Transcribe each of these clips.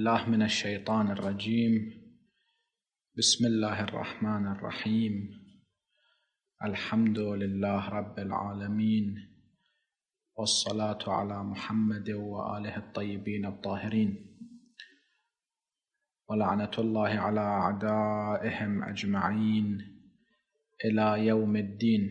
بالله من الشيطان الرجيم. بسم الله الرحمن الرحيم. الحمد لله رب العالمين، والصلاة على محمد وآله الطيبين الطاهرين، ولعنة الله على أعدائهم أجمعين إلى يوم الدين.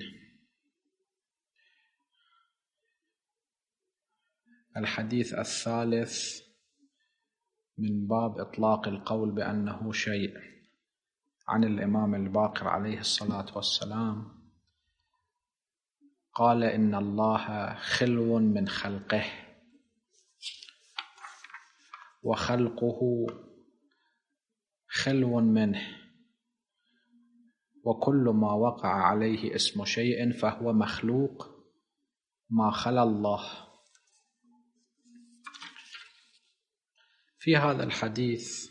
الحديث الثالث من باب إطلاق القول بأنه شيء، عن الإمام الباقر عليه الصلاة والسلام قال: إن الله خلو من خلقه، وخلقه خلو منه، وكل ما وقع عليه اسم شيء فهو مخلوق ما خلا الله. في هذا الحديث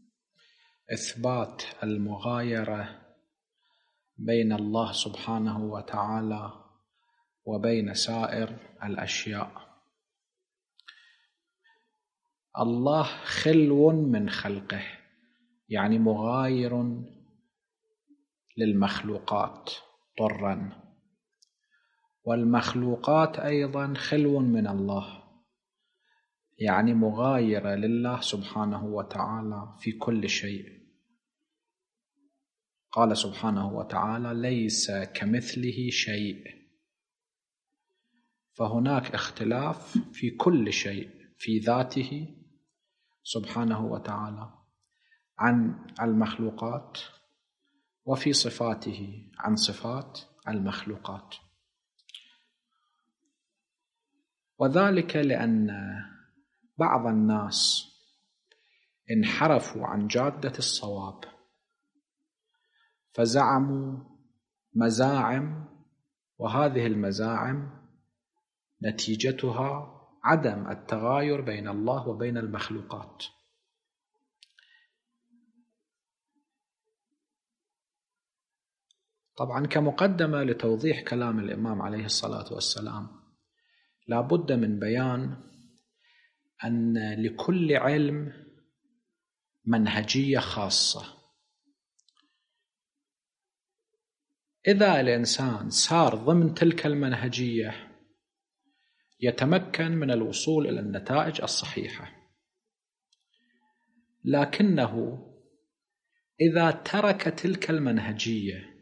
إثبات المغايرة بين الله سبحانه وتعالى وبين سائر الأشياء. الله خلو من خلقه، يعني مغاير للمخلوقات طرا، والمخلوقات أيضا خلو من الله، يعني مغايرة لله سبحانه وتعالى في كل شيء. قال سبحانه وتعالى: ليس كمثله شيء. فهناك اختلاف في كل شيء، في ذاته سبحانه وتعالى عن المخلوقات، وفي صفاته عن صفات المخلوقات. وذلك لأن بعض الناس انحرفوا عن جادة الصواب، فزعموا مزاعم، وهذه المزاعم نتيجتها عدم التغاير بين الله وبين المخلوقات. طبعا كمقدمة لتوضيح كلام الإمام عليه الصلاة والسلام، لا بد من بيان أن لكل علم منهجية خاصة. إذا الإنسان سار ضمن تلك المنهجية يتمكن من الوصول إلى النتائج الصحيحة، لكنه إذا ترك تلك المنهجية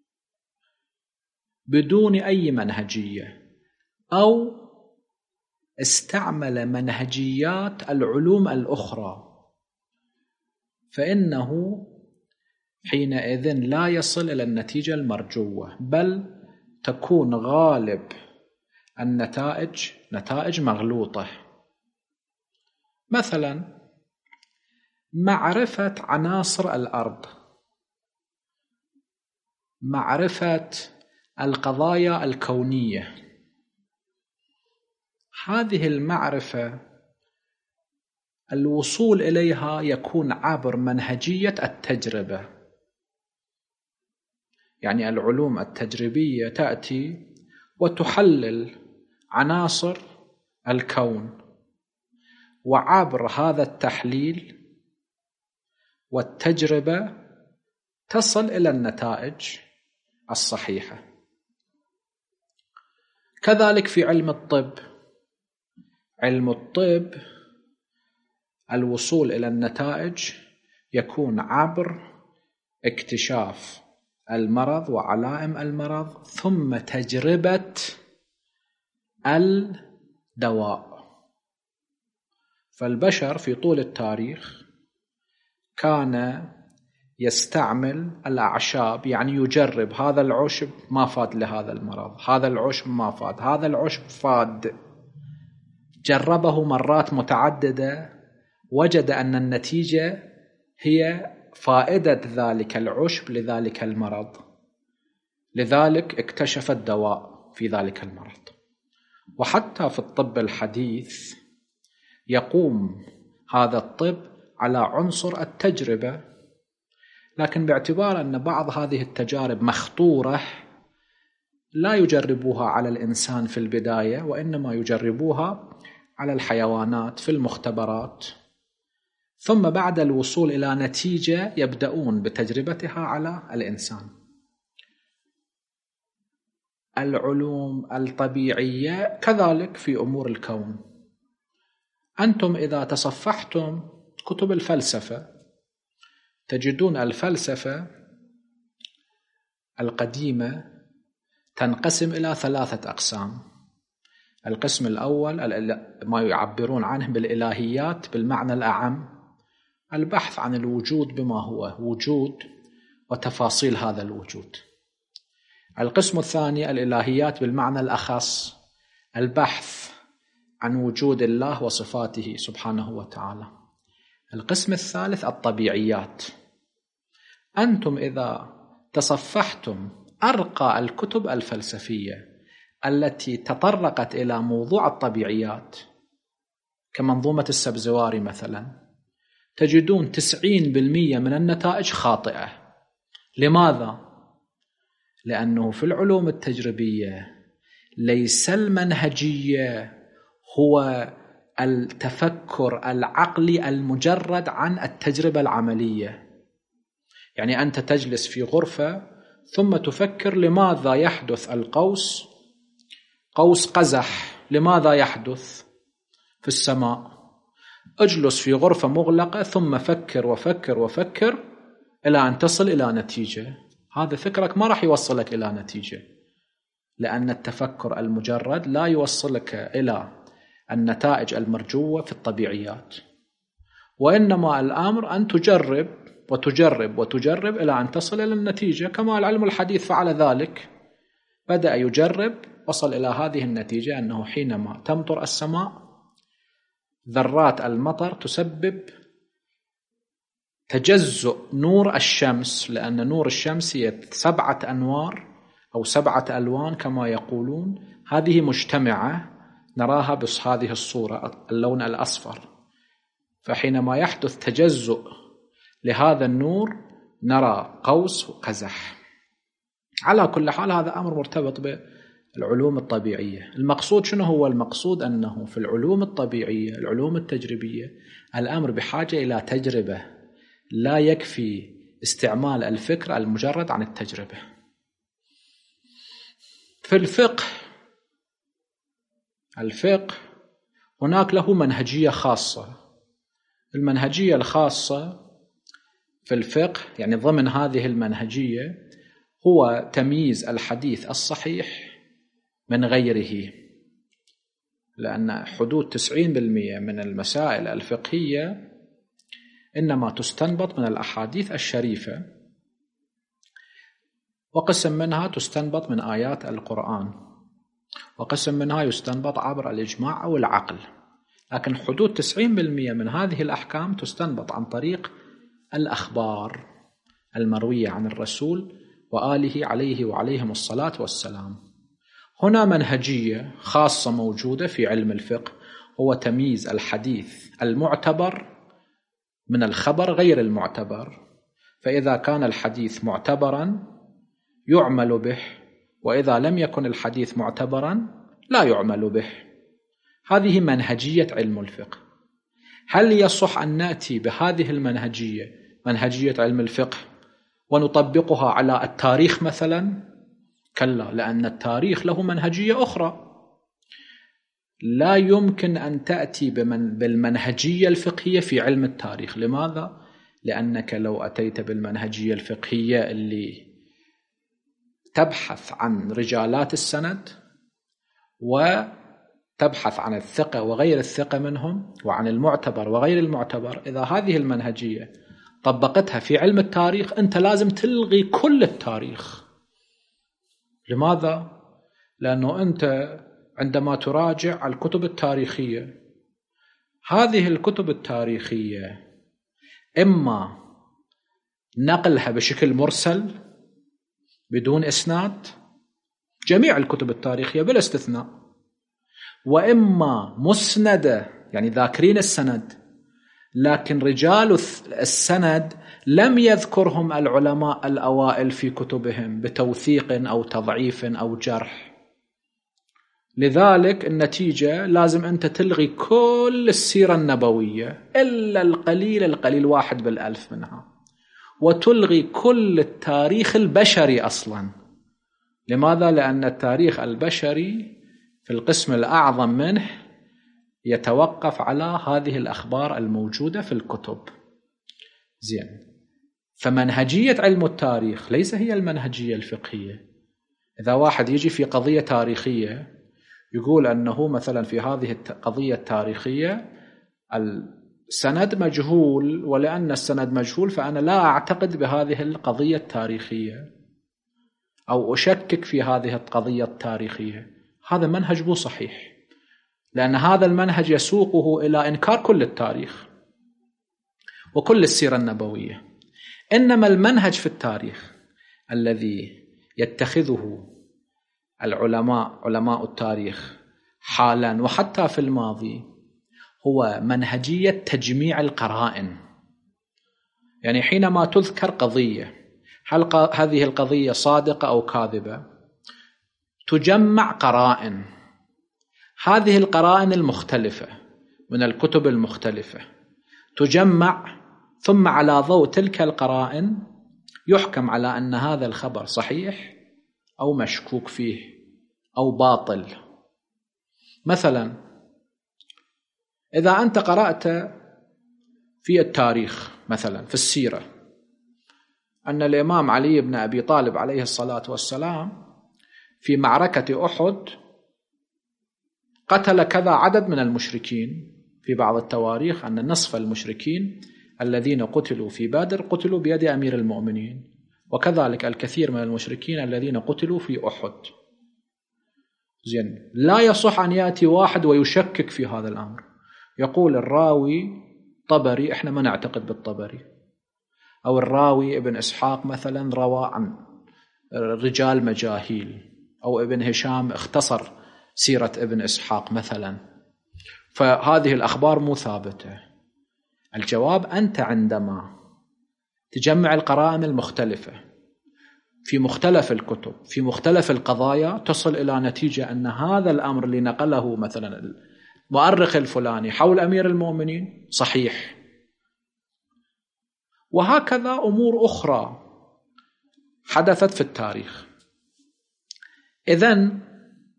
بدون أي منهجية، أو استعمل منهجيات العلوم الأخرى، فإنه حينئذ لا يصل إلى النتيجة المرجوة، بل تكون غالب النتائج نتائج مغلوطة. مثلا معرفة عناصر الأرض، معرفة القضايا الكونية، هذه المعرفة الوصول إليها يكون عبر منهجية التجربة. يعني العلوم التجريبية تأتي وتحلل عناصر الكون، وعبر هذا التحليل والتجربة تصل إلى النتائج الصحيحة. كذلك في علم الطب، علم الطب الوصول إلى النتائج يكون عبر اكتشاف المرض وعلائم المرض، ثم تجربة الدواء. فالبشر في طول التاريخ كان يستعمل الأعشاب، يعني يجرب هذا العشب ما فاد لهذا المرض، هذا العشب ما فاد، هذا العشب فاد. جربه مرات متعددة، وجد أن النتيجة هي فائدة ذلك العشب لذلك المرض، لذلك اكتشف الدواء في ذلك المرض. وحتى في الطب الحديث يقوم هذا الطب على عنصر التجربة، لكن باعتبار أن بعض هذه التجارب مخطورة لا يجربوها على الإنسان في البداية، وإنما يجربوها على الحيوانات في المختبرات، ثم بعد الوصول إلى نتيجة يبدأون بتجربتها على الإنسان. العلوم الطبيعية كذلك في أمور الكون. أنتم إذا تصفحتم كتب الفلسفة تجدون الفلسفة القديمة تنقسم إلى 3 أقسام. القسم الأول ما يعبرون عنه بالإلهيات بالمعنى الأعم، البحث عن الوجود بما هو وجود وتفاصيل هذا الوجود. القسم الثاني الإلهيات بالمعنى الأخص، البحث عن وجود الله وصفاته سبحانه وتعالى. القسم الثالث الطبيعيات. أنتم إذا تصفحتم أرقى الكتب الفلسفية التي تطرقت إلى موضوع الطبيعيات كمنظومة السبزواري مثلا، تجدون 90% من النتائج خاطئة. لماذا؟ لأنه في العلوم التجريبية ليس المنهجية هو التفكر العقلي المجرد عن التجربة العملية. يعني أنت تجلس في غرفة ثم تفكر لماذا يحدث القوس قوس قزح، لماذا يحدث في السماء؟ اجلس في غرفة مغلقة ثم فكر وفكر وفكر إلى أن تصل إلى نتيجة. هذا فكرك ما راح يوصلك إلى نتيجة، لأن التفكر المجرد لا يوصلك إلى النتائج المرجوة في الطبيعيات، وإنما الأمر أن تجرب وتجرب وتجرب إلى أن تصل إلى النتيجة. كما العلم الحديث فعل ذلك، بدأ يجرب وصل إلى هذه النتيجة أنه حينما تمطر السماء ذرات المطر تسبب تجزؤ نور الشمس، لأن نور الشمس هي 7 أنوار أو 7 ألوان كما يقولون، هذه مجتمعة نراها بهذه الصورة اللون الأصفر. فحينما يحدث تجزؤ لهذا النور نرى قوس وقزح. على كل حال هذا أمر مرتبط بالعلوم الطبيعية. المقصود شنو هو؟ المقصود أنه في العلوم الطبيعية العلوم التجريبية الأمر بحاجة إلى تجربة، لا يكفي استعمال الفكر المجرد عن التجربة. في الفقه هناك له منهجية خاصة. المنهجية الخاصة في الفقه يعني ضمن هذه المنهجية هو تمييز الحديث الصحيح من غيره، لأن حدود 90% من المسائل الفقهية إنما تستنبط من الأحاديث الشريفة، وقسم منها تستنبط من آيات القرآن، وقسم منها يستنبط عبر الإجماع أو العقل. لكن حدود 90% من هذه الأحكام تستنبط عن طريق الأخبار المروية عن الرسول وآله عليه وعليهم الصلاة والسلام. هنا منهجية خاصة موجودة في علم الفقه، هو تمييز الحديث المعتبر من الخبر غير المعتبر. فإذا كان الحديث معتبرا يعمل به، وإذا لم يكن الحديث معتبرا لا يعمل به. هذه منهجية علم الفقه. هل يصح أن نأتي بهذه المنهجية منهجية علم الفقه ونطبقها على التاريخ مثلا؟ كلا، لأن التاريخ له منهجية أخرى. لا يمكن أن تأتي بالمنهجية الفقهية في علم التاريخ. لماذا؟ لأنك لو أتيت بالمنهجية الفقهية اللي تبحث عن رجالات السند وتبحث عن الثقة وغير الثقة منهم وعن المعتبر وغير المعتبر، إذا هذه المنهجية طبقتها في علم التاريخ أنت لازم تلغي كل التاريخ. لماذا؟ لأنه أنت عندما تراجع الكتب التاريخية، هذه الكتب التاريخية إما نقلها بشكل مرسل بدون إسناد، جميع الكتب التاريخية بلا استثناء، وإما مسندة يعني ذاكرين السند، لكن رجال السند لم يذكرهم العلماء الأوائل في كتبهم بتوثيق أو تضعيف أو جرح. لذلك النتيجة لازم أنت تلغي كل السيرة النبوية إلا القليل 1/1000 منها، وتلغي كل التاريخ البشري أصلا. لماذا؟ لأن التاريخ البشري في القسم الأعظم منه يتوقف على هذه الأخبار الموجودة في الكتب. زين، فمنهجية علم التاريخ ليس هي المنهجية الفقهية. إذا واحد يجي في قضية تاريخية يقول أنه مثلا في هذه القضية التاريخية السند مجهول، ولأن السند مجهول فأنا لا أعتقد بهذه القضية التاريخية أو أشكك في هذه القضية التاريخية، هذا منهج مو صحيح، لأن هذا المنهج يسوقه إلى إنكار كل التاريخ وكل السيرة النبوية. إنما المنهج في التاريخ الذي يتخذه علماء التاريخ حالا وحتى في الماضي هو منهجية تجميع القرائن. يعني حينما تذكر قضية، هل هذه القضية صادقة أو كاذبة؟ تجمع قرائن، هذه القرائن المختلفة من الكتب المختلفة تجمع، ثم على ضوء تلك القرائن يحكم على أن هذا الخبر صحيح أو مشكوك فيه أو باطل. مثلا إذا أنت قرأت في التاريخ مثلا في السيرة أن الإمام علي بن أبي طالب عليه الصلاة والسلام في معركة أحد قتل كذا عدد من المشركين، في بعض التواريخ أن نصف المشركين الذين قتلوا في بدر قتلوا بيد أمير المؤمنين، وكذلك الكثير من المشركين الذين قتلوا في أحد. زين، لا يصح أن يأتي واحد ويشكك في هذا الأمر، يقول الراوي طبري، إحنا ما نعتقد بالطبري، أو الراوي ابن إسحاق مثلا روى عن رجال مجاهيل، أو ابن هشام اختصر سيرة ابن إسحاق مثلا، فهذه الأخبار مو ثابتة. الجواب أنت عندما تجمع القرائن المختلفة في مختلف الكتب في مختلف القضايا تصل إلى نتيجة أن هذا الأمر اللي نقله مثلا المؤرخ الفلاني حول أمير المؤمنين صحيح. وهكذا أمور أخرى حدثت في التاريخ. إذن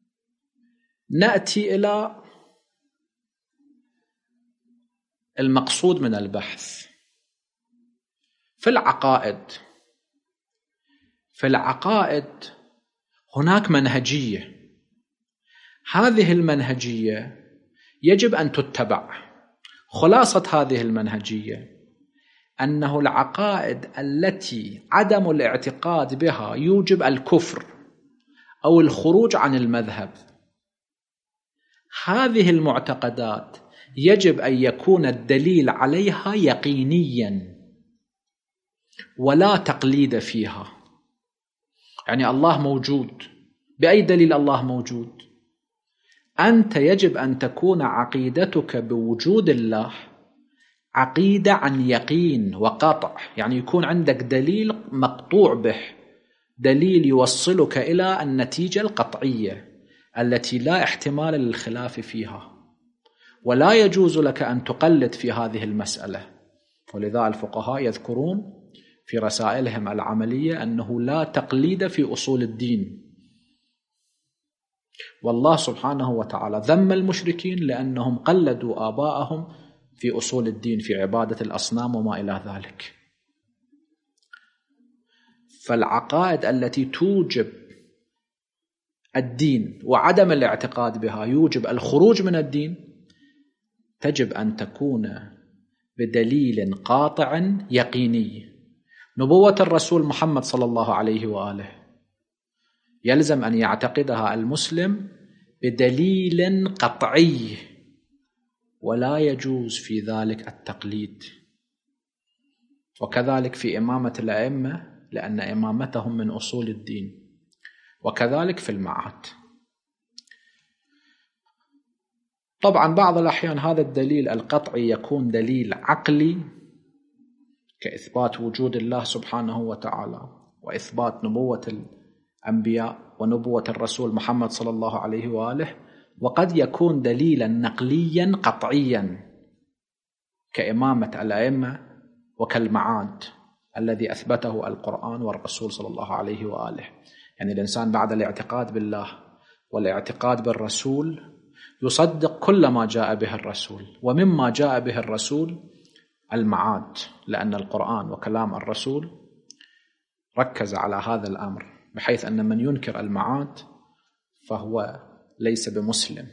نأتي إلى المقصود من البحث في العقائد هناك منهجية، هذه المنهجية يجب أن تتبع. خلاصة هذه المنهجية أنه العقائد التي عدم الاعتقاد بها يوجب الكفر أو الخروج عن المذهب، هذه المعتقدات يجب أن يكون الدليل عليها يقينيا ولا تقليد فيها. يعني الله موجود، بأي دليل الله موجود؟ أنت يجب أن تكون عقيدتك بوجود الله عقيدة عن يقين وقطع، يعني يكون عندك دليل مقطوع به، دليل يوصلك إلى النتيجة القطعية التي لا احتمال للخلاف فيها، ولا يجوز لك أن تقلد في هذه المسألة. ولذا الفقهاء يذكرون في رسائلهم العملية أنه لا تقليد في أصول الدين. والله سبحانه وتعالى ذم المشركين لأنهم قلدوا آباءهم في أصول الدين، في عبادة الأصنام وما إلى ذلك. فالعقائد التي توجب الدين وعدم الاعتقاد بها يوجب الخروج من الدين تجب أن تكون بدليل قاطع يقيني. نبوة الرسول محمد صلى الله عليه وآله يلزم أن يعتقدها المسلم بدليل قطعي، ولا يجوز في ذلك التقليد. وكذلك في إمامة الأئمة، لأن إمامتهم من أصول الدين، وكذلك في المعاد. طبعا بعض الأحيان هذا الدليل القطعي يكون دليل عقلي كإثبات وجود الله سبحانه وتعالى وإثبات نبوة الأنبياء ونبوة الرسول محمد صلى الله عليه وآله، وقد يكون دليلا نقليا قطعيا كإمامة الأئمة وكالمعاد الذي أثبته القرآن والرسول صلى الله عليه وآله. يعني الإنسان بعد الاعتقاد بالله والاعتقاد بالرسول يصدق كل ما جاء به الرسول، ومما جاء به الرسول المعاد، لأن القرآن وكلام الرسول ركز على هذا الأمر، بحيث أن من ينكر المعاد فهو ليس بمسلم.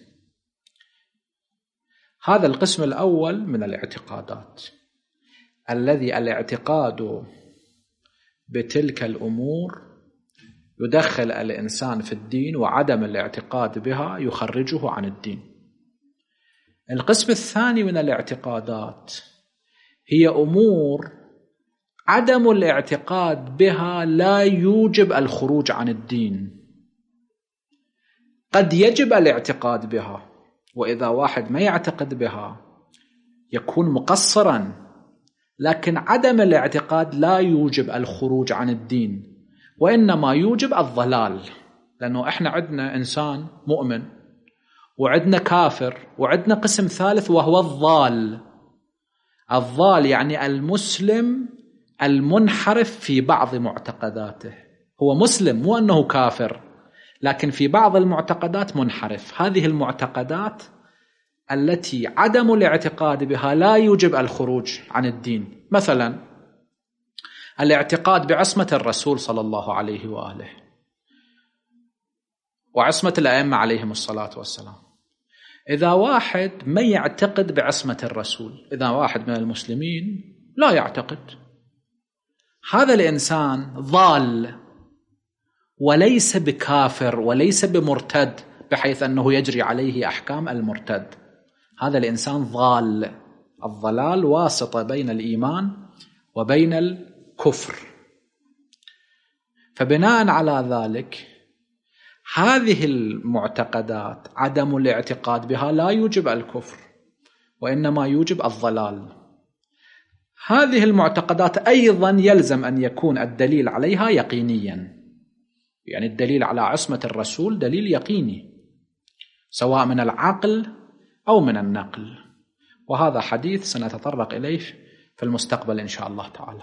هذا القسم الأول من الاعتقادات، الذي الاعتقاد بتلك الأمور يدخل الإنسان في الدين، وعدم الاعتقاد بها يخرجه عن الدين. القسم الثاني من الاعتقادات هي أمور عدم الاعتقاد بها لا يوجب الخروج عن الدين. قد يجب الاعتقاد بها، وإذا واحد ما يعتقد بها يكون مقصرا، لكن عدم الاعتقاد لا يوجب الخروج عن الدين، وإنما يوجب الضلال. لأنه إحنا عندنا إنسان مؤمن، وعندنا كافر، وعندنا قسم ثالث وهو الضال. الضال يعني المسلم المنحرف في بعض معتقداته. هو مسلم، مو أنه كافر، لكن في بعض المعتقدات منحرف. هذه المعتقدات التي عدم الاعتقاد بها لا يوجب الخروج عن الدين، مثلا الاعتقاد بعصمة الرسول صلى الله عليه وآله وعصمة الأئمة عليهم الصلاة والسلام. إذا واحد ما يعتقد بعصمة الرسول، إذا واحد من المسلمين لا يعتقد، هذا الإنسان ضال، وليس بكافر وليس بمرتد بحيث أنه يجري عليه أحكام المرتد. هذا الإنسان ضال. الضلال واسطة بين الإيمان وبين الكفر. فبناء على ذلك هذه المعتقدات عدم الاعتقاد بها لا يوجب الكفر، وإنما يوجب الضلال. هذه المعتقدات أيضا يلزم أن يكون الدليل عليها يقينيا، يعني الدليل على عصمة الرسول دليل يقيني، سواء من العقل أو من النقل، وهذا حديث سنتطرق إليه في المستقبل إن شاء الله تعالى.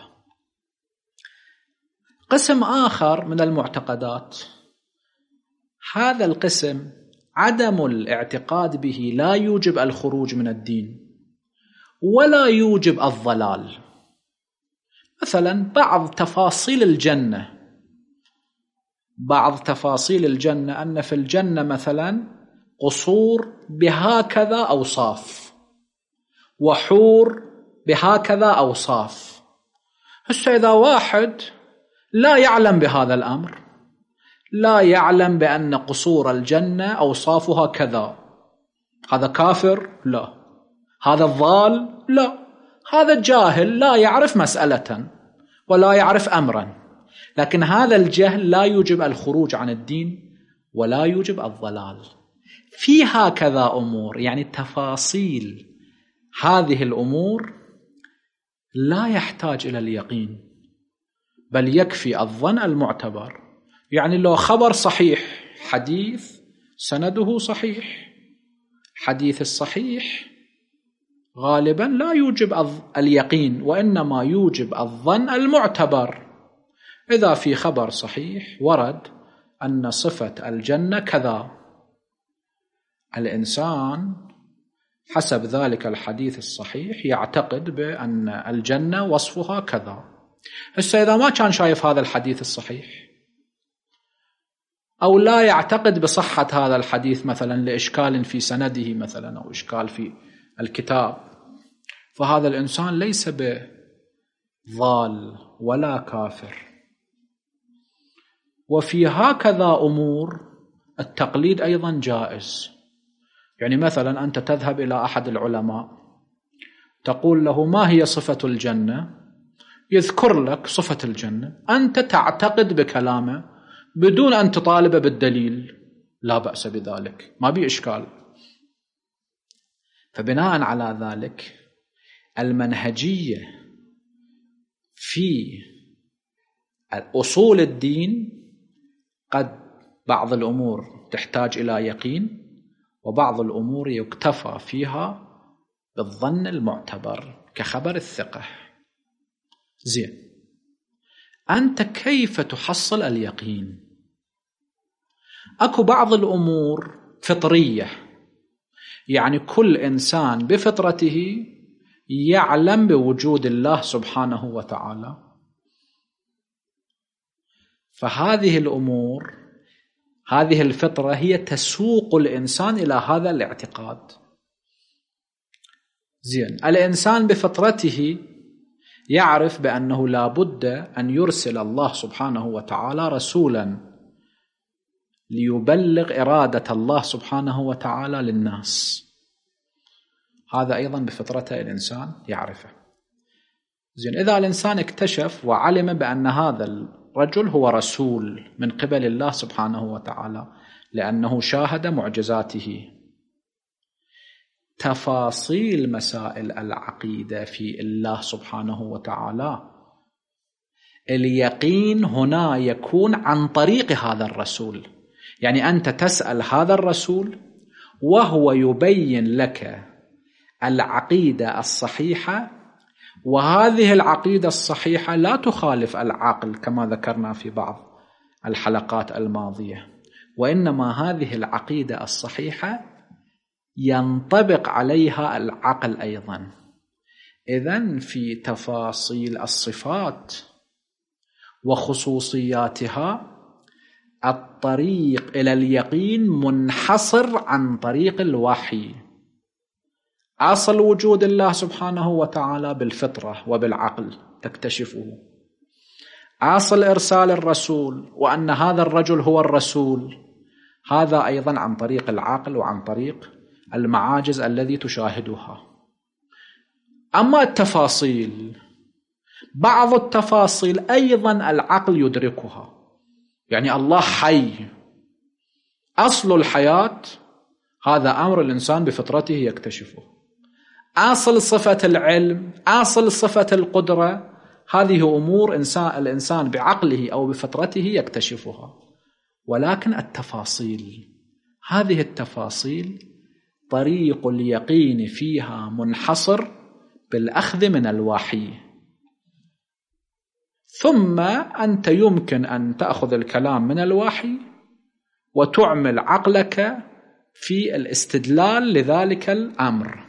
قسم آخر من المعتقدات، هذا القسم عدم الاعتقاد به لا يوجب الخروج من الدين ولا يوجب الضلال. مثلا بعض تفاصيل الجنة، بعض تفاصيل الجنة أن في الجنة مثلا قصور بهكذا أوصاف، وحور بهكذا أوصاف. هسه إذا واحد لا يعلم بهذا الأمر، لا يعلم بأن قصور الجنة أوصافها كذا، هذا كافر؟ لا. هذا الضال؟ لا. هذا جاهل لا يعرف مسألة ولا يعرف أمرا. لكن هذا الجهل لا يوجب الخروج عن الدين ولا يوجب الضلال. في هكذا أمور، يعني تفاصيل هذه الأمور لا يحتاج إلى اليقين، بل يكفي الظن المعتبر. يعني لو خبر صحيح، حديث سنده صحيح، حديث الصحيح غالبا لا يوجب اليقين، وإنما يوجب الظن المعتبر. إذا في خبر صحيح ورد أن صفة الجنة كذا، الإنسان حسب ذلك الحديث الصحيح يعتقد بأن الجنة وصفها كذا. هسه إذا ما كان شايف هذا الحديث الصحيح، أو لا يعتقد بصحة هذا الحديث مثلا لإشكال في سنده مثلا، أو إشكال في الكتاب، فهذا الإنسان ليس بضال ولا كافر. وفي هكذا أمور التقليد أيضا جائز. يعني مثلا أنت تذهب إلى أحد العلماء تقول له ما هي صفة الجنة، يذكر لك صفة الجنة، أنت تعتقد بكلامه بدون أن تطالب بالدليل، لا بأس بذلك، ما بي إشكال. فبناء على ذلك المنهجية في أصول الدين قد بعض الأمور تحتاج إلى يقين، وبعض الأمور يكتفى فيها بالظن المعتبر كخبر الثقة. زين، أنت كيف تحصل اليقين؟ أكو بعض الأمور فطرية، يعني كل إنسان بفطرته يعلم بوجود الله سبحانه وتعالى، فهذه الأمور، هذه الفطرة هي تسوق الإنسان إلى هذا الاعتقاد. زين، الإنسان بفطرته يعرف بأنه لا بد أن يرسل الله سبحانه وتعالى رسولا ليبلغ إرادة الله سبحانه وتعالى للناس، هذا أيضا بفطرته الإنسان يعرفه. زين، إذا الإنسان اكتشف وعلم بأن هذا الرجل هو رسول من قبل الله سبحانه وتعالى لأنه شاهد معجزاته، تفاصيل مسائل العقيدة في الله سبحانه وتعالى اليقين هنا يكون عن طريق هذا الرسول. يعني أنت تسأل هذا الرسول وهو يبين لك العقيدة الصحيحة، وهذه العقيدة الصحيحة لا تخالف العقل كما ذكرنا في بعض الحلقات الماضية، وإنما هذه العقيدة الصحيحة ينطبق عليها العقل أيضا. إذن في تفاصيل الصفات وخصوصياتها الطريق إلى اليقين منحصر عن طريق الوحي. أصل وجود الله سبحانه وتعالى بالفطرة وبالعقل تكتشفه، أصل إرسال الرسول وأن هذا الرجل هو الرسول هذا أيضا عن طريق العقل وعن طريق المعاجز الذي تشاهدها. أما التفاصيل، بعض التفاصيل أيضا العقل يدركها، يعني الله حي، أصل الحياة هذا أمر الإنسان بفطرته يكتشفه، أصل صفة العلم، أصل صفة القدرة، هذه أمور الإنسان بعقله أو بفطرته يكتشفها. ولكن التفاصيل، هذه التفاصيل طريق اليقين فيها منحصر بالأخذ من الوحي. ثم أنت يمكن أن تأخذ الكلام من الوحي وتعمل عقلك في الاستدلال لذلك الأمر،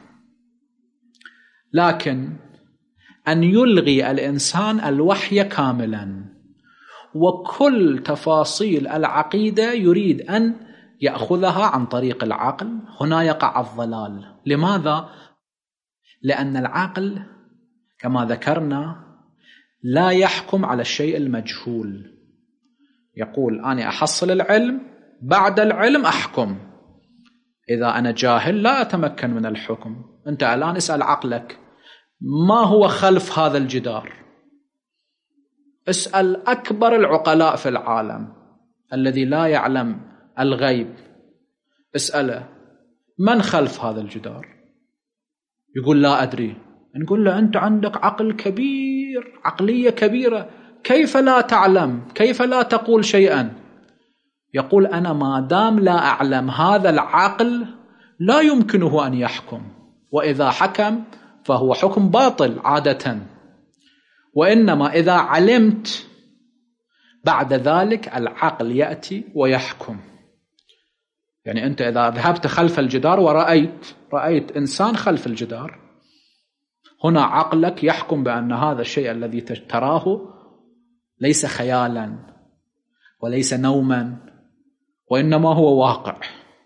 لكن أن يلغي الإنسان الوحي كاملا وكل تفاصيل العقيدة يريد أن يأخذها عن طريق العقل، هنا يقع الضلال. لماذا؟ لأن العقل كما ذكرنا لا يحكم على الشيء المجهول، يقول أنا أحصل العلم، بعد العلم أحكم، إذا أنا جاهل لا أتمكن من الحكم. أنت الآن اسأل عقلك ما هو خلف هذا الجدار، اسأل أكبر العقلاء في العالم الذي لا يعلم الغيب، اسأله من خلف هذا الجدار، يقول لا أدري. نقول له أنت عندك عقل كبير، عقلية كبيرة، كيف لا تعلم؟ كيف لا تقول شيئا؟ يقول أنا ما دام لا أعلم هذا العقل لا يمكنه أن يحكم، وإذا حكم فهو حكم باطل عادة، وإنما إذا علمت بعد ذلك العقل يأتي ويحكم. يعني أنت إذا ذهبت خلف الجدار ورأيت إنسان خلف الجدار، هنا عقلك يحكم بأن هذا الشيء الذي تراه ليس خيالا وليس نوما، وإنما هو واقع.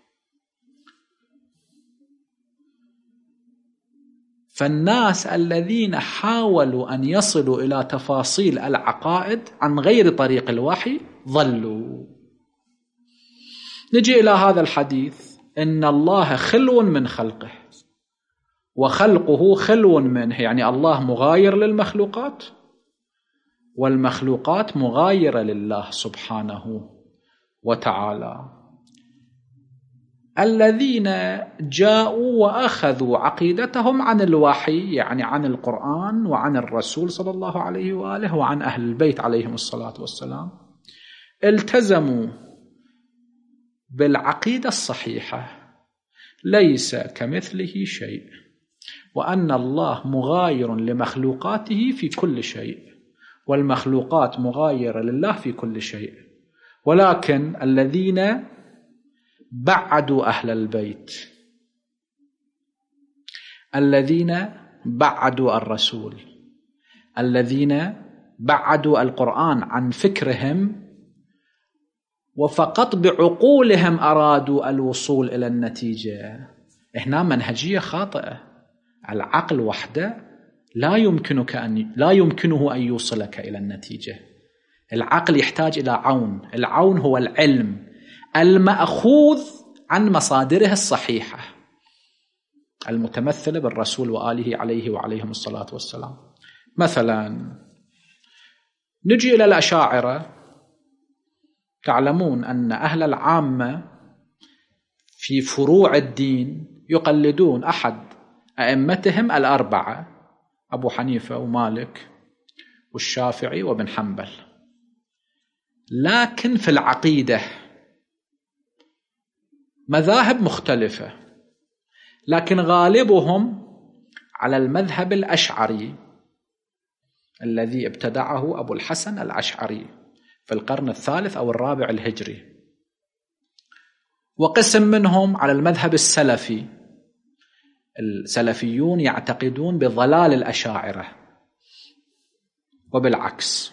فالناس الذين حاولوا أن يصلوا إلى تفاصيل العقائد عن غير طريق الوحي ضلوا. نجي إلى هذا الحديث، إن الله خلو من خلقه وخلقه خلو منه، يعني الله مغاير للمخلوقات والمخلوقات مغايرة لله سبحانه وتعالى. الذين جاءوا وأخذوا عقيدتهم عن الوحي، يعني عن القرآن وعن الرسول صلى الله عليه وآله وعن أهل البيت عليهم الصلاة والسلام، التزموا بالعقيدة الصحيحة ليس كمثله شيء، وأن الله مغاير لمخلوقاته في كل شيء، والمخلوقات مغايرة لله في كل شيء. ولكن الذين بعدوا أهل البيت، الذين بعدوا الرسول، الذين بعدوا القرآن عن فكرهم وفقط بعقولهم أرادوا الوصول إلى النتيجة، هنا منهجية خاطئة. العقل وحده لا يمكنه أن يوصلك إلى النتيجة. العقل يحتاج إلى عون. العون هو العلم المأخوذ عن مصادره الصحيحة المتمثلة بالرسول وآله عليه وعليهم الصلاة والسلام. مثلا نجي إلى الأشاعرة. تعلمون أن أهل العامة في فروع الدين يقلدون أحد أئمتهم الأربعة، أبو حنيفة ومالك والشافعي وابن حنبل. لكن في العقيدة مذاهب مختلفة، لكن غالبهم على المذهب الأشعري الذي ابتدعه أبو الحسن الأشعري في القرن الثالث أو الرابع الهجري، وقسم منهم على المذهب السلفي. السلفيون يعتقدون بضلال الأشاعرة، وبالعكس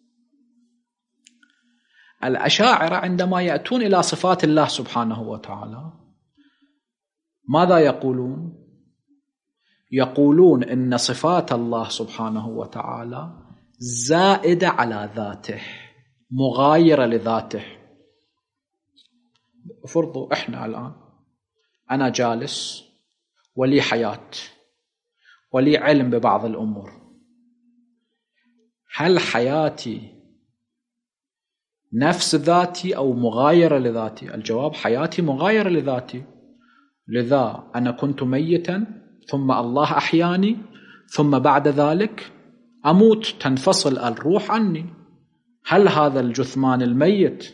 الأشاعرة عندما يأتون إلى صفات الله سبحانه وتعالى ماذا يقولون؟ يقولون إن صفات الله سبحانه وتعالى زائدة على ذاته، مغايرة لذاته. فرضوا إحنا الآن أنا جالس ولي حياة ولي علم ببعض الأمور، هل حياتي نفس ذاتي أو مغايرة لذاتي؟ الجواب حياتي مغايرة لذاتي. لذا أنا كنت ميتا ثم الله أحياني، ثم بعد ذلك أموت، تنفصل الروح عني. هل هذا الجثمان الميت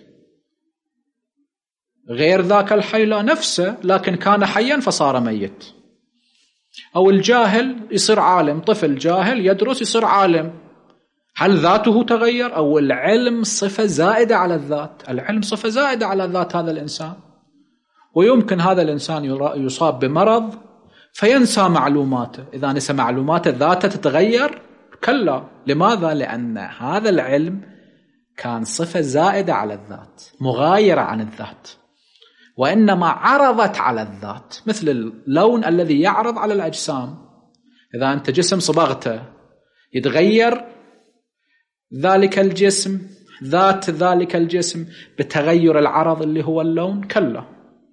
غير ذاك الحي؟ لا، نفسه، لكن كان حيا فصار ميت. أو الجاهل يصير عالم، طفل جاهل يدرس يصير عالم، هل ذاته تغير؟ أو العلم صفة زائدة على الذات؟ العلم صفة زائدة على ذات هذا الإنسان، ويمكن هذا الإنسان يصاب بمرض فينسى معلوماته. إذا نسى معلوماته ذاته تتغير؟ كلا. لماذا؟ لأن هذا العلم كان صفة زائدة على الذات، مغايرة عن الذات، وإنما عرضت على الذات، مثل اللون الذي يعرض على الأجسام. إذا أنت جسم صبغته يتغير ذلك الجسم، ذات ذلك الجسم بتغير العرض اللي هو اللون؟ كلا.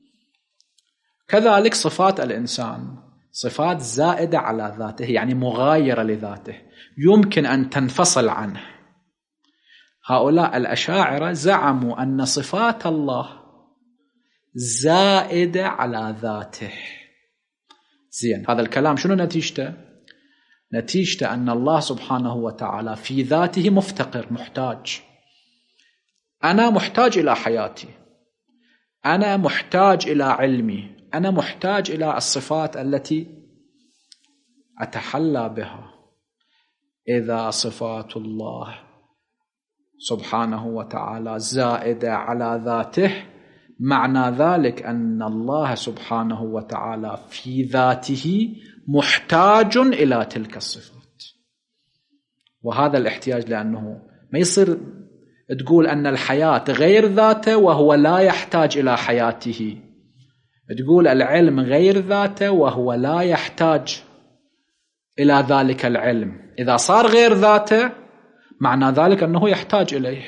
كذلك صفات الإنسان صفات زائدة على ذاته، يعني مغايرة لذاته، يمكن أن تنفصل عنه. هؤلاء الأشاعرة زعموا أن صفات الله زائدة على ذاته. زين، هذا الكلام شنو نتيجته؟ نتيجته أن الله سبحانه وتعالى في ذاته مفتقر، محتاج. أنا محتاج إلى حياتي، أنا محتاج إلى علمي، أنا محتاج إلى الصفات التي أتحلى بها. إذا صفات الله سبحانه وتعالى زائدة على ذاته، معنى ذلك أن الله سبحانه وتعالى في ذاته محتاج إلى تلك الصفات. وهذا الاحتياج لأنه ما يصير تقول أن الحياة غير ذاته وهو لا يحتاج إلى حياته، تقول العلم غير ذاته وهو لا يحتاج إلى ذلك العلم. إذا صار غير ذاته معنى ذلك أنه يحتاج إليه.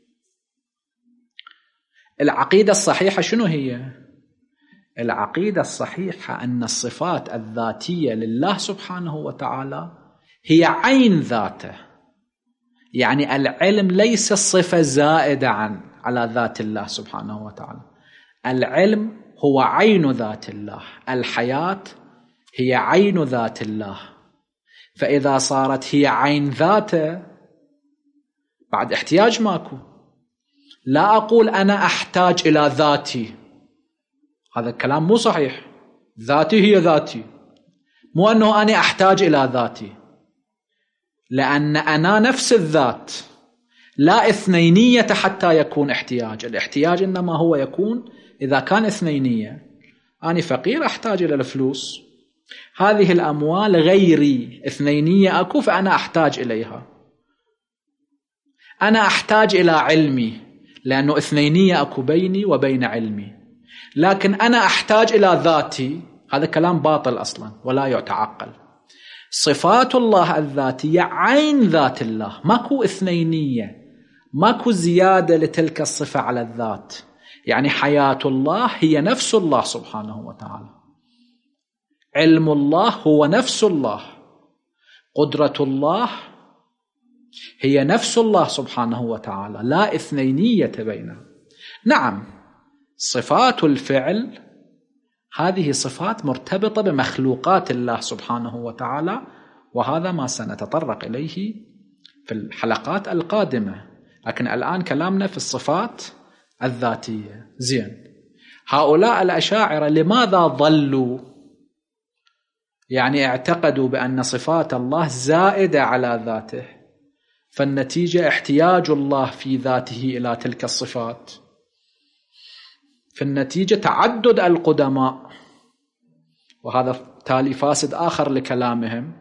العقيدة الصحيحة شنو هي؟ العقيدة الصحيحة أن الصفات الذاتية لله سبحانه وتعالى هي عين ذاته، يعني العلم ليس صفة زائدة على ذات الله سبحانه وتعالى. العلم هو عين ذات الله، الحياة هي عين ذات الله. فإذا صارت هي عين ذاته بعد احتياج ماكو. لا أقول أنا أحتاج إلى ذاتي، هذا الكلام مو صحيح. ذاتي هي ذاتي، مو أنه أنا أحتاج إلى ذاتي، لأن أنا نفس الذات، لا اثنينية حتى يكون احتياج. الاحتياج إنما هو يكون إذا كان اثنينية. أنا فقير أحتاج إلى الفلوس، هذه الأموال غيري اثنينية أكو فأنا أحتاج إليها. أنا أحتاج إلى علمي لأنه اثنينية أكو بيني وبين علمي، لكن أنا أحتاج إلى ذاتي، هذا كلام باطل أصلا ولا يتعقل. صفات الله الذاتية عين ذات الله، ماكو اثنينية، ماكو زيادة لتلك الصفة على الذات. يعني حياة الله هي نفس الله سبحانه وتعالى، علم الله هو نفس الله، قدرة الله هي نفس الله سبحانه وتعالى، لا اثنينية بينها. نعم، صفات الفعل هذه صفات مرتبطة بمخلوقات الله سبحانه وتعالى، وهذا ما سنتطرق إليه في الحلقات القادمة، لكن الآن كلامنا في الصفات الذاتية. زين، هؤلاء الأشاعرة لماذا ضلوا؟ يعني اعتقدوا بأن صفات الله زائدة على ذاته، فالنتيجة احتياج الله في ذاته إلى تلك الصفات، في النتيجة تعدد القدماء، وهذا تالي فاسد آخر لكلامهم.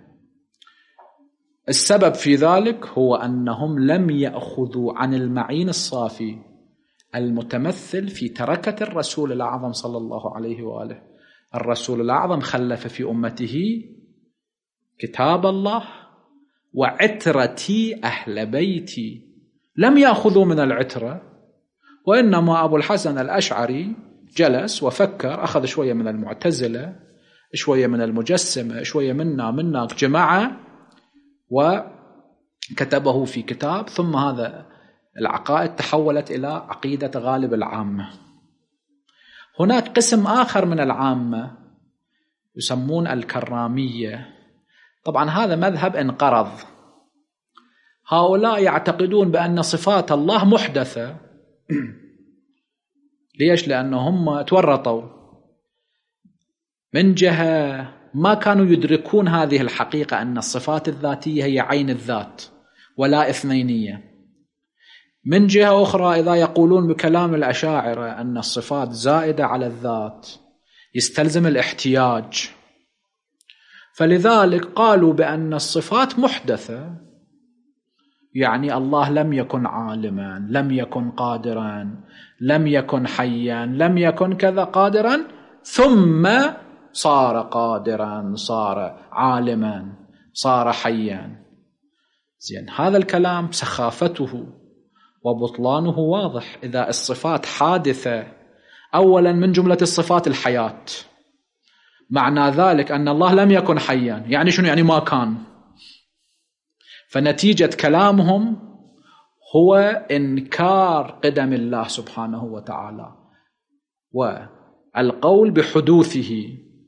السبب في ذلك هو أنهم لم يأخذوا عن المعين الصافي المتمثل في تركة الرسول الأعظم صلى الله عليه وآله. الرسول الأعظم خلف في أمته كتاب الله وعترتي أهل بيتي، لم يأخذوا من العترة، وإنما أبو الحسن الأشعري جلس وفكر، أخذ شوية من المعتزلة، شوية من المجسمة، شوية منا جماعة، وكتبه في كتاب، ثم هذا العقائد تحولت إلى عقيدة غالب العامة. هناك قسم آخر من العامة يسمون الكرامية، طبعا هذا مذهب انقرض. هؤلاء يعتقدون بأن صفات الله محدثة. ليش؟ لأنهم تورطوا من جهة ما كانوا يدركون هذه الحقيقة، أن الصفات الذاتية هي عين الذات ولا اثنينية. من جهة أخرى إذا يقولون بكلام الأشاعرة أن الصفات زائدة على الذات يستلزم الاحتياج، فلذلك قالوا بأن الصفات محدثة، يعني الله لم يكن عالما، لم يكن قادرا، لم يكن حيا، لم يكن كذا قادرا، ثم صار قادرا، صار عالما، صار حيا. زين، هذا الكلام سخافته وبطلانه واضح. إذا الصفات حادثة، أولا من جملة الصفات الحياة، معنى ذلك أن الله لم يكن حيا، يعني شنو؟ يعني ما كان. فنتيجة كلامهم هو إنكار قدم الله سبحانه وتعالى والقول بحدوثه،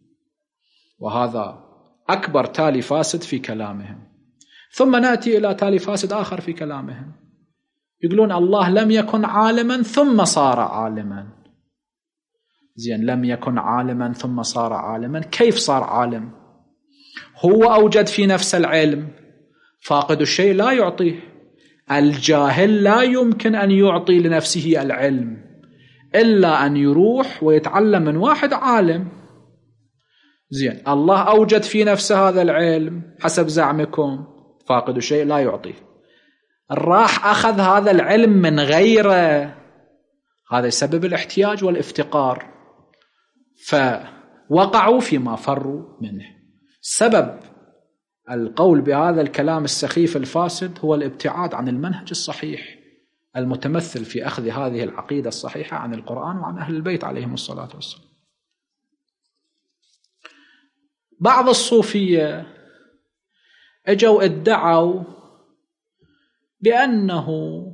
وهذا أكبر تالي فاسد في كلامهم. ثم نأتي إلى تالي فاسد آخر في كلامهم، يقولون الله لم يكن عالما ثم صار عالما. زين، لم يكن عالما ثم صار عالما، كيف صار عالم؟ هو أوجد في نفس العلم، فاقد الشيء لا يعطيه، الجاهل لا يمكن أن يعطي لنفسه العلم إلا أن يروح ويتعلم من واحد عالم. زين، الله أوجد في نفس هذا العلم حسب زعمكم، فاقد الشيء لا يعطيه، راح أخذ هذا العلم من غيره، هذا يسبب الاحتياج والافتقار، فوقعوا فيما فروا منه. سبب القول بهذا الكلام السخيف الفاسد هو الابتعاد عن المنهج الصحيح المتمثل في أخذ هذه العقيدة الصحيحة عن القرآن وعن أهل البيت عليهم الصلاة والسلام. بعض الصوفية اجوا ادعوا بأنه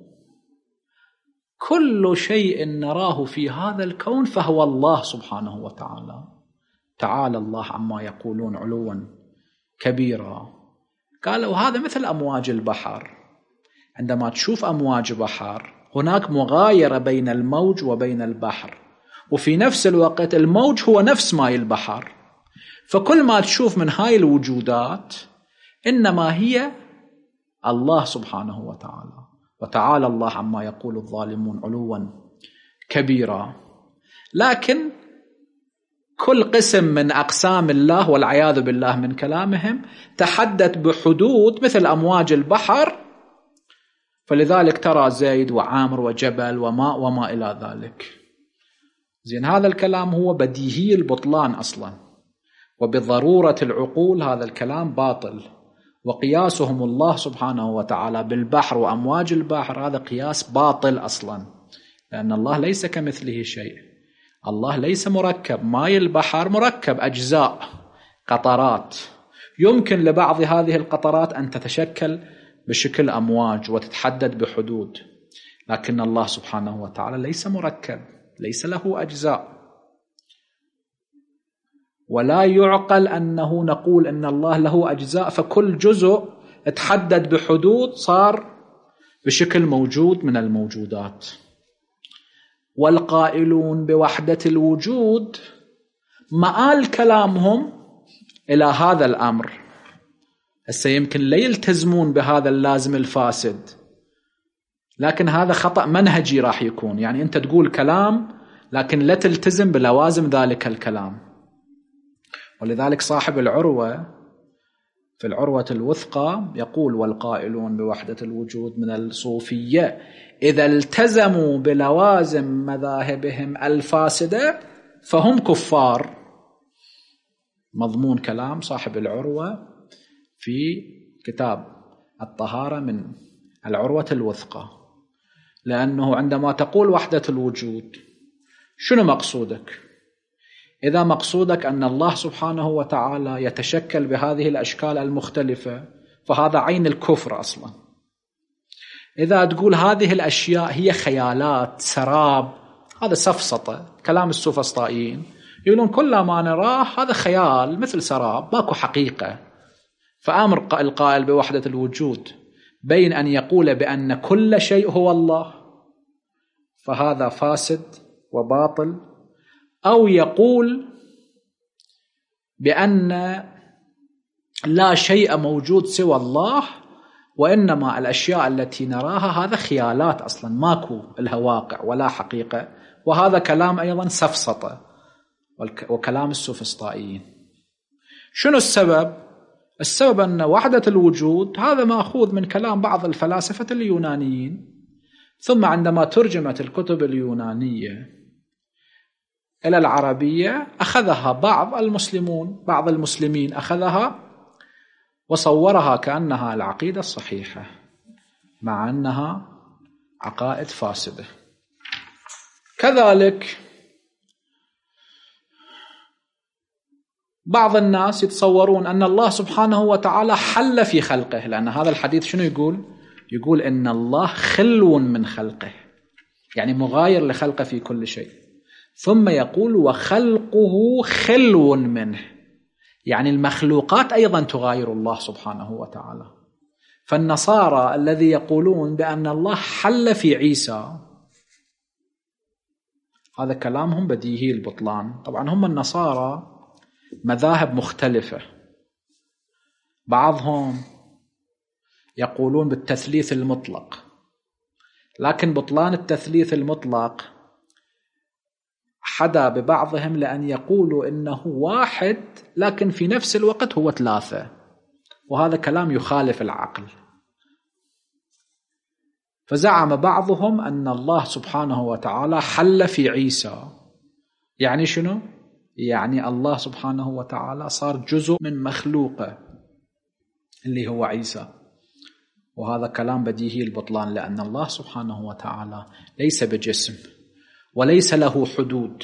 كل شيء نراه في هذا الكون فهو الله سبحانه وتعالى، تعالى الله عما يقولون علوا كبيرا. قالوا هذا مثل أمواج البحر، عندما تشوف أمواج بحر هناك مغايرة بين الموج وبين البحر، وفي نفس الوقت الموج هو نفس ماء البحر، فكل ما تشوف من هاي الوجودات إنما هي الله سبحانه وتعالى. وتعالى الله عما يقول الظالمون علوا كبيرا. لكن كل قسم من أقسام الله والعياذ بالله من كلامهم تحدث بحدود مثل أمواج البحر، فلذلك ترى زيد وعامر وجبل وماء وما إلى ذلك. زين، هذا الكلام هو بديهي البطلان أصلا، وبضرورة العقول هذا الكلام باطل. وقياسهم الله سبحانه وتعالى بالبحر وأمواج البحر هذا قياس باطل أصلا، لأن الله ليس كمثله شيء. الله ليس مركب. ماء البحر مركب أجزاء، قطرات، يمكن لبعض هذه القطرات أن تتشكل بشكل أمواج وتتحدد بحدود، لكن الله سبحانه وتعالى ليس مركب، ليس له أجزاء. ولا يعقل أنه نقول أن الله له أجزاء فكل جزء تحدد بحدود صار بشكل موجود من الموجودات. والقائلون بوحدة الوجود مآل كلامهم إلى هذا الأمر. هسه يمكن لا يلتزمون بهذا اللازم الفاسد، لكن هذا خطأ منهجي راح يكون. يعني أنت تقول كلام لكن لا تلتزم بلوازم ذلك الكلام. ولذلك صاحب العروة في العروة الوثقى يقول: والقائلون بوحدة الوجود من الصوفية إذا التزموا بلوازم مذاهبهم الفاسدة فهم كفار. مضمون كلام صاحب العروة في كتاب الطهارة من العروة الوثقى. لأنه عندما تقول وحدة الوجود شنو مقصودك؟ إذا مقصودك أن الله سبحانه وتعالى يتشكل بهذه الأشكال المختلفة فهذا عين الكفر أصلا. إذا تقول هذه الأشياء هي خيالات سراب، هذا سفسطة، كلام السوفسطائيين يقولون كل ما نراه هذا خيال مثل سراب، ماكو حقيقة. فأمر القائل بوحدة الوجود بين أن يقول بأن كل شيء هو الله فهذا فاسد وباطل، أو يقول بأن لا شيء موجود سوى الله وإنما الأشياء التي نراها هذا خيالات أصلا، ماكو لها واقع ولا حقيقة. وهذا كلام أيضا سفسطة وكلام السوفسطائيين. شنو السبب؟ السبب أن وحدة الوجود هذا مأخوذ من كلام بعض الفلاسفة اليونانيين، ثم عندما ترجمت الكتب اليونانية إلى العربية أخذها بعض المسلمين أخذها وصورها كأنها العقيدة الصحيحة، مع أنها عقائد فاسدة. كذلك بعض الناس يتصورون أن الله سبحانه وتعالى حل في خلقه، لأن هذا الحديث شنو يقول؟ يقول إن الله خلو من خلقه، يعني مغاير لخلقه في كل شيء. ثم يقول وخلقه خلو منه، يعني المخلوقات أيضا تغاير الله سبحانه وتعالى. فالنصارى الذي يقولون بأن الله حل في عيسى هذا كلامهم بديهي البطلان. طبعا هم النصارى مذاهب مختلفة، بعضهم يقولون بالتثليث المطلق، لكن بطلان التثليث المطلق حدا ببعضهم لأن يقولوا إنه واحد لكن في نفس الوقت هو ثلاثة، وهذا كلام يخالف العقل. فزعم بعضهم أن الله سبحانه وتعالى حل في عيسى. يعني شنو؟ يعني الله سبحانه وتعالى صار جزء من مخلوقه اللي هو عيسى، وهذا كلام بديهي البطلان، لأن الله سبحانه وتعالى ليس بجسم وليس له حدود.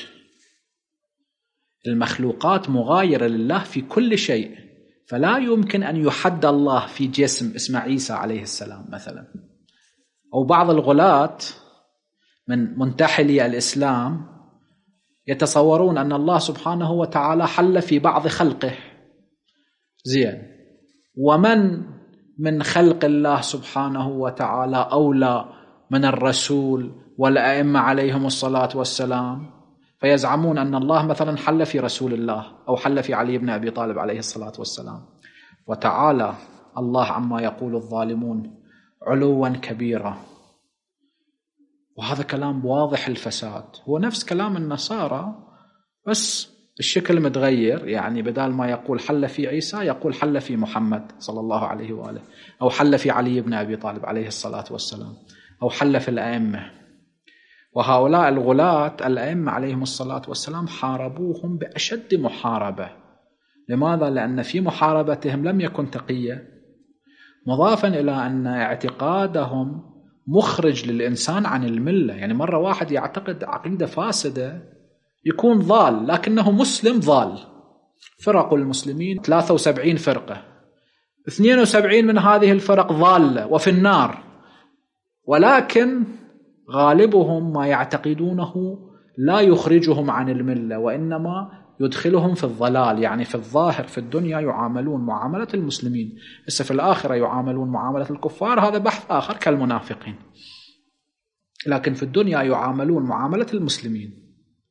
المخلوقات مغايرة لله في كل شيء، فلا يمكن أن يحد الله في جسم اسمه عيسى عليه السلام مثلا. أو بعض الغلاة من منتحلي الإسلام يتصورون أن الله سبحانه وتعالى حل في بعض خلقه. زين، ومن من خلق الله سبحانه وتعالى أولى من الرسول والأئمة عليهم الصلاة والسلام؟ فيزعمون أن الله مثلا حل في رسول الله أو حل في علي بن أبي طالب عليه الصلاة والسلام. وتعالى الله عما يقول الظالمون علوا كبيرا. وهذا كلام واضح الفساد، هو نفس كلام النصارى بس الشكل متغير، يعني بدال ما يقول حل في عيسى يقول حل في محمد صلى الله عليه وآله، أو حل في علي بن أبي طالب عليه الصلاة والسلام، أو حل في الأئمة. وهؤلاء الغلاة الأئمة عليهم الصلاة والسلام حاربوهم بأشد محاربة. لماذا؟ لأن في محاربتهم لم يكن تقية، مضافا إلى أن اعتقادهم مخرج للإنسان عن الملة. يعني مرة واحد يعتقد عقيدة فاسدة يكون ضال، لكنه مسلم ضال. فرق المسلمين 73 فرقة، 72 من هذه الفرق ضالة وفي النار، ولكن غالبهم ما يعتقدونه لا يخرجهم عن الملة، وإنما يدخلهم في الضلال. يعني في الظاهر في الدنيا يعاملون معاملة المسلمين، بس في الآخرة يعاملون معاملة الكفار، هذا بحث آخر كالمنافقين. لكن في الدنيا يعاملون معاملة المسلمين.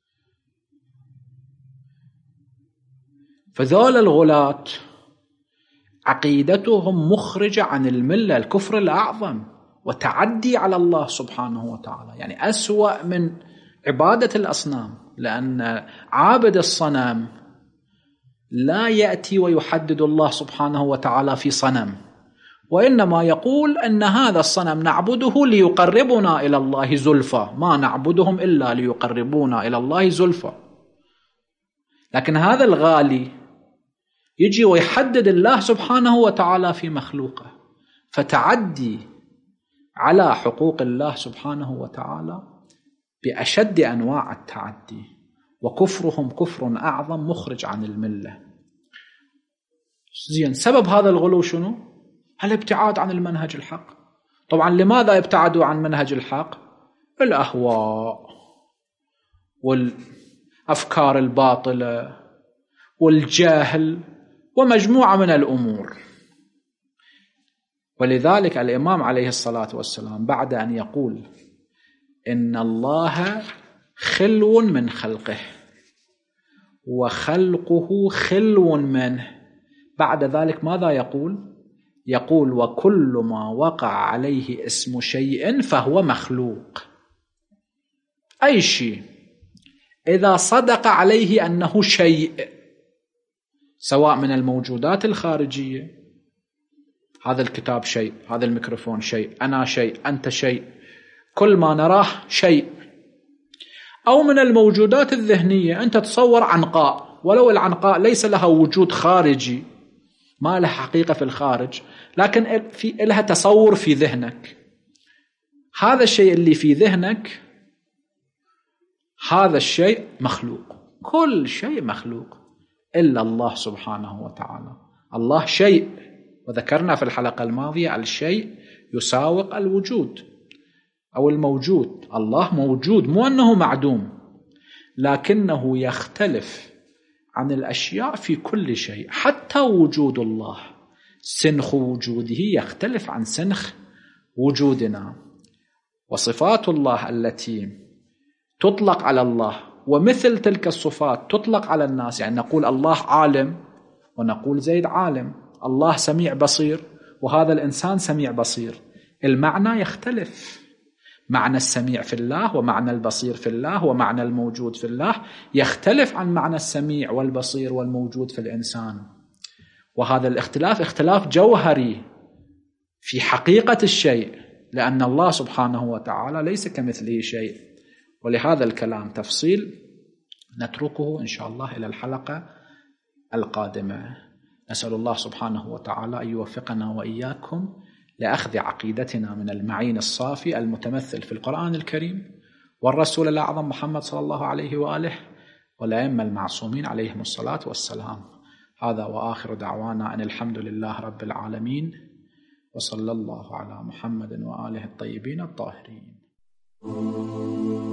فذول الغلاة عقيدتهم مخرجة عن الملة، الكفر الأعظم وتعدي على الله سبحانه وتعالى، يعني أسوأ من عبادة الأصنام. لأن عابد الصنم لا يأتي ويحدد الله سبحانه وتعالى في صنم، وإنما يقول أن هذا الصنم نعبده ليقربنا إلى الله زلفى، ما نعبدهم إلا ليقربونا إلى الله زلفى. لكن هذا الغالي يجي ويحدد الله سبحانه وتعالى في مخلوقه، فتعدي على حقوق الله سبحانه وتعالى بأشد أنواع التعدي، وكفرهم كفر أعظم مخرج عن الملة. زين، سبب هذا الغلو شنو؟ الابتعاد عن المنهج الحق. طبعا لماذا ابتعدوا عن منهج الحق؟ الأهواء والأفكار الباطلة والجهل ومجموعة من الأمور. ولذلك الإمام عليه الصلاة والسلام بعد أن يقول إن الله خلو من خلقه وخلقه خلو منه، بعد ذلك ماذا يقول؟ يقول وكل ما وقع عليه اسم شيء فهو مخلوق. أي شيء إذا صدق عليه أنه شيء، سواء من الموجودات الخارجية، هذا الكتاب شيء، هذا الميكروفون شيء، أنا شيء، أنت شيء، كل ما نراه شيء، أو من الموجودات الذهنية، أنت تصور عنقاء، ولو العنقاء ليس لها وجود خارجي، ما لها حقيقة في الخارج، لكن لها تصور في ذهنك. هذا الشيء اللي في ذهنك هذا الشيء مخلوق، كل شيء مخلوق إلا الله سبحانه وتعالى. الله شيء، وذكرنا في الحلقة الماضية الشيء يساوق الوجود أو الموجود. الله موجود، مو أنه معدوم، لكنه يختلف عن الأشياء في كل شيء. حتى وجود الله سنخ وجوده يختلف عن سنخ وجودنا. وصفات الله التي تطلق على الله ومثل تلك الصفات تطلق على الناس، يعني نقول الله عالم ونقول زيد عالم، الله سميع بصير وهذا الإنسان سميع بصير، المعنى يختلف. معنى السميع في الله ومعنى البصير في الله ومعنى الموجود في الله يختلف عن معنى السميع والبصير والموجود في الإنسان. وهذا الاختلاف اختلاف جوهري في حقيقة الشيء، لأن الله سبحانه وتعالى ليس كمثله شيء. ولهذا الكلام تفصيل نتركه إن شاء الله إلى الحلقة القادمة. نسأل الله سبحانه وتعالى أن يوفقنا وإياكم لأخذ عقيدتنا من المعين الصافي المتمثل في القرآن الكريم والرسول الأعظم محمد صلى الله عليه وآله والأئمة المعصومين عليهم الصلاة والسلام. هذا وآخر دعوانا أن الحمد لله رب العالمين، وصلى الله على محمد وآله الطيبين الطاهرين.